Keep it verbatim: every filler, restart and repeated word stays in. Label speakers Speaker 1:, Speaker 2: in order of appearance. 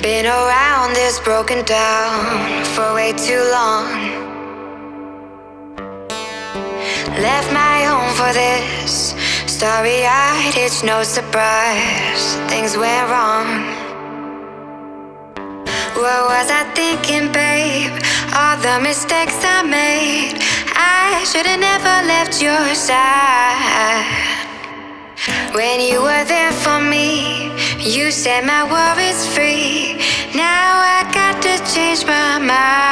Speaker 1: Been around this broken down for way too long. Left my home for this. Starry-eyed, it's no surprise things went wrong. What was I thinking, babe? All the mistakes I made, I should've never left your side. When you were there for me, you set my worries free. Now I got to change my mind.